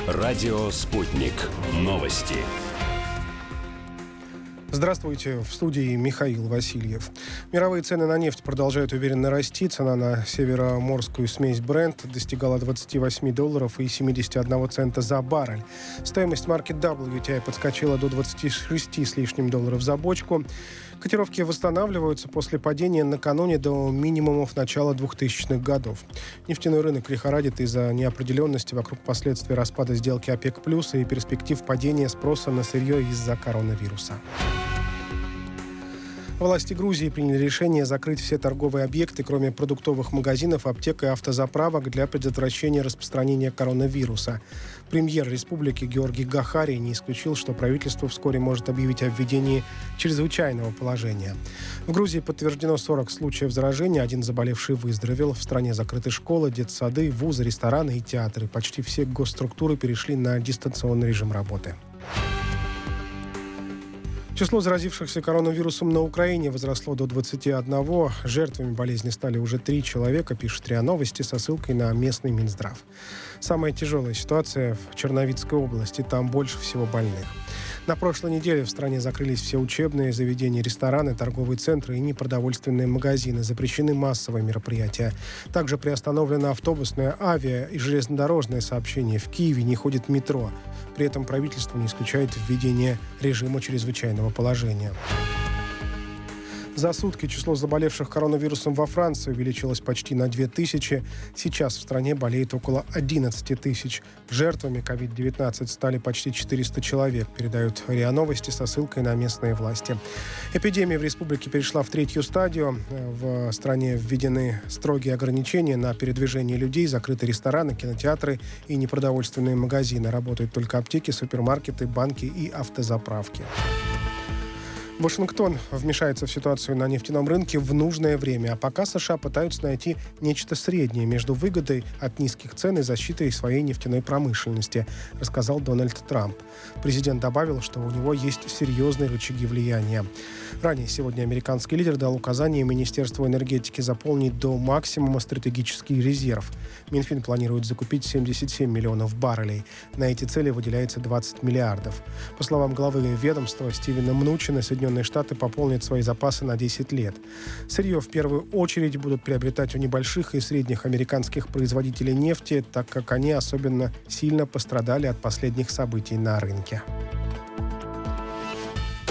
Радио «Спутник». Новости. Здравствуйте, в студии Михаил Васильев. Мировые цены на нефть продолжают уверенно расти. Цена на североморскую смесь Brent достигала $28.71 за баррель. Стоимость марки WTI подскочила до 26 с лишним долларов за бочку. Котировки восстанавливаются после падения накануне до минимумов начала 2000-х годов. Нефтяной рынок лихорадит из-за неопределенности вокруг последствий распада сделки ОПЕК+, и перспектив падения спроса на сырье из-за коронавируса. Власти Грузии приняли решение закрыть все торговые объекты, кроме продуктовых магазинов, аптек и автозаправок, для предотвращения распространения коронавируса. Премьер республики Георгий Гахари не исключил, что правительство вскоре может объявить о введении чрезвычайного положения. В Грузии подтверждено 40 случаев заражения, один заболевший выздоровел. В стране закрыты школы, детсады, вузы, рестораны и театры. Почти все госструктуры перешли на дистанционный режим работы. Число заразившихся коронавирусом на Украине возросло до 21. Жертвами болезни стали уже 3 человека, пишет РИА Новости со ссылкой на местный Минздрав. Самая тяжелая ситуация в Черновицкой области, там больше всего больных. На прошлой неделе в стране закрылись все учебные заведения, рестораны, торговые центры и непродовольственные магазины. Запрещены массовые мероприятия. Также приостановлено автобусное, авиа и железнодорожное сообщение. В Киеве не ходит метро. При этом правительство не исключает введение режима чрезвычайного положения. За сутки число заболевших коронавирусом во Франции увеличилось почти на 2000. Сейчас в стране болеет около 11 тысяч. Жертвами COVID-19 стали почти 400 человек, передают РИА Новости со ссылкой на местные власти. Эпидемия в республике перешла в 3-ю стадию. В стране введены строгие ограничения на передвижение людей, закрыты рестораны, кинотеатры и непродовольственные магазины. Работают только аптеки, супермаркеты, банки и автозаправки. Вашингтон вмешается в ситуацию на нефтяном рынке в нужное время, а пока США пытаются найти нечто среднее между выгодой от низких цен и защитой своей нефтяной промышленности, рассказал Дональд Трамп. Президент добавил, что у него есть серьезные рычаги влияния. Ранее сегодня американский лидер дал указание Министерству энергетики заполнить до максимума стратегический резерв. Минфин планирует закупить 77 миллионов баррелей. На эти цели выделяется 20 миллиардов. По словам главы ведомства Стивена Мнучина, Соединенные Штаты пополнят свои запасы на 10 лет. Сырье в первую очередь будут приобретать у небольших и средних американских производителей нефти, так как они особенно сильно пострадали от последних событий на рынке.